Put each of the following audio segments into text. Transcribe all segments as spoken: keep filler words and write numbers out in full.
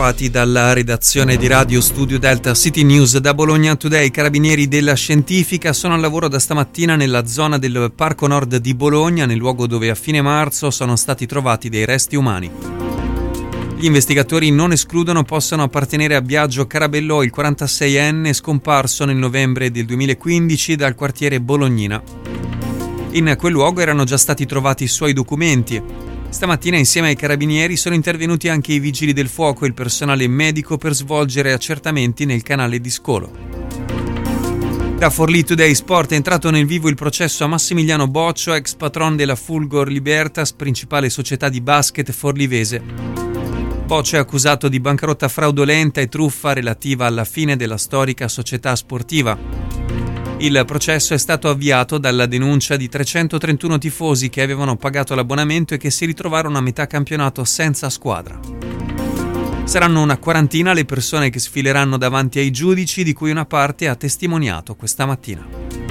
bentrovati dalla redazione di Radio Studio Delta City News. Da Bologna Today, i carabinieri della Scientifica sono al lavoro da stamattina nella zona del Parco Nord di Bologna, nel luogo dove a fine marzo sono stati trovati dei resti umani. Gli investigatori non escludono possano appartenere a Biagio Carabellò, il quarantaseienne scomparso nel novembre del duemilaquindici dal quartiere Bolognina. In quel luogo erano già stati trovati i suoi documenti. Stamattina insieme ai carabinieri sono intervenuti anche i vigili del fuoco e il personale medico per svolgere accertamenti nel canale di scolo. Da Forlì Today Sport è entrato nel vivo il processo a Massimiliano Boccio, ex patron della Fulgor Libertas, principale società di basket forlivese. Boccio è accusato di bancarotta fraudolenta e truffa relativa alla fine della storica società sportiva. Il processo è stato avviato dalla denuncia di trecentotrentuno tifosi che avevano pagato l'abbonamento e che si ritrovarono a metà campionato senza squadra. Saranno una quarantina le persone che sfileranno davanti ai giudici, di cui una parte ha testimoniato questa mattina.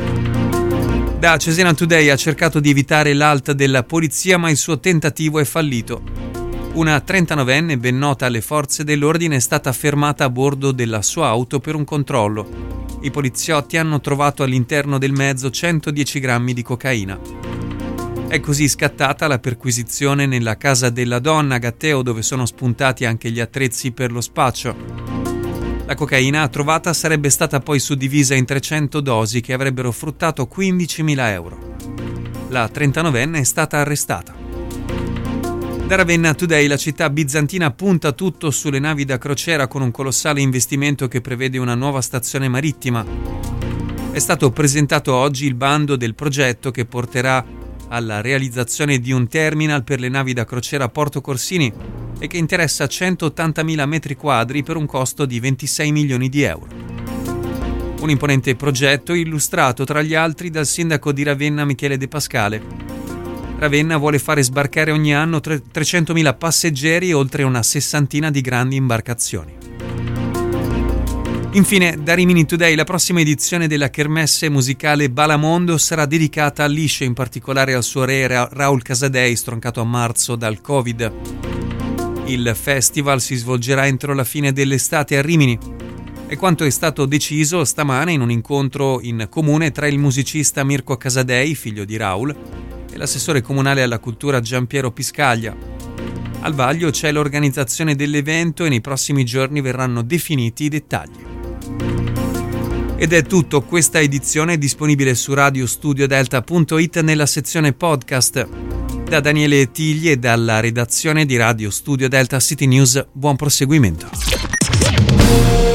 Da Cesena Today ha cercato di evitare l'alta della polizia, ma il suo tentativo è fallito. Una trentanovenne ben nota alle forze dell'ordine è stata fermata a bordo della sua auto per un controllo. I poliziotti hanno trovato all'interno del mezzo centodieci grammi di cocaina. È così scattata la perquisizione nella casa della donna a Gatteo, dove sono spuntati anche gli attrezzi per lo spaccio. La cocaina trovata sarebbe stata poi suddivisa in trecento dosi che avrebbero fruttato quindicimila euro. La trentanovenne è stata arrestata. Da Ravenna Today, la città bizantina punta tutto sulle navi da crociera con un colossale investimento che prevede una nuova stazione marittima. È stato presentato oggi il bando del progetto che porterà alla realizzazione di un terminal per le navi da crociera a Porto Corsini e che interessa centottantamila metri quadri per un costo di ventisei milioni di euro. Un imponente progetto illustrato tra gli altri dal sindaco di Ravenna Michele De Pascale. Ravenna vuole fare sbarcare ogni anno trecentomila passeggeri e oltre una sessantina di grandi imbarcazioni. Infine, da Rimini Today, la prossima edizione della kermesse musicale Balamondo sarà dedicata a Lisce, in particolare al suo re Ra- Raul Casadei, stroncato a marzo dal Covid. Il festival si svolgerà entro la fine dell'estate a Rimini. È quanto è stato deciso stamane in un incontro in comune tra il musicista Mirko Casadei, figlio di Raul, e l'assessore comunale alla cultura Giampiero Piscaglia. Al vaglio c'è l'organizzazione dell'evento e nei prossimi giorni verranno definiti i dettagli. Ed è tutto, questa edizione è disponibile su radio studio delta punto it nella sezione podcast. Da Daniele Tigli e dalla redazione di Radio Studio Delta City News, buon proseguimento.